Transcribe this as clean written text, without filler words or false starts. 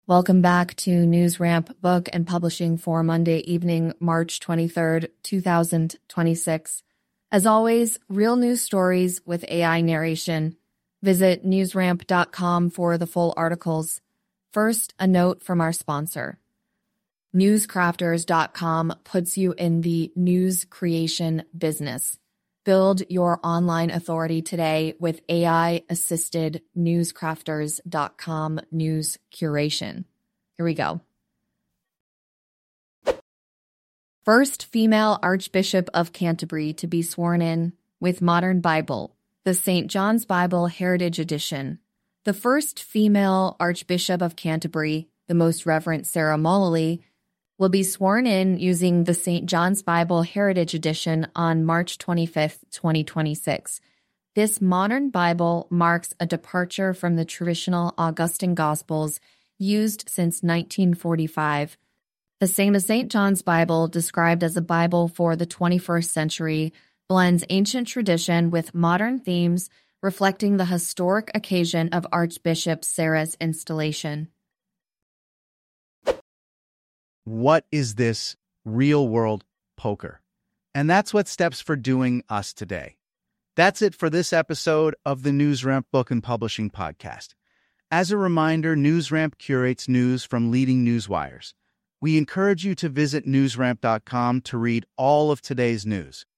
Welcome back to NewsRamp Book and Publishing for Monday evening, March 23rd, 2026. As always, real news stories with AI narration. Visit newsramp.com for the full articles. First, a note from our sponsor. Newscrafters.com puts you in the news creation business. Build your online authority today with AI-assisted newscrafters.com news curation. Here we go. First female Archbishop of Canterbury to be sworn in with Modern Bible, the St. John's Bible Heritage Edition. The first female Archbishop of Canterbury, the Most Reverend Sarah Mullally, will be sworn in using the St. John's Bible Heritage Edition on March 25th, 2026. This modern Bible marks a departure from the traditional Augustine Gospels used since 1945. The St. John's Bible, described as a Bible for the 21st century, blends ancient tradition with modern themes, reflecting the historic occasion of Archbishop Sarah's installation. What is this real-world poker? And that's what Steps for doing us today. That's it for this episode of the NewsRamp Book and Publishing Podcast. As a reminder, NewsRamp curates news from leading newswires. We encourage you to visit newsramp.com to read all of today's news.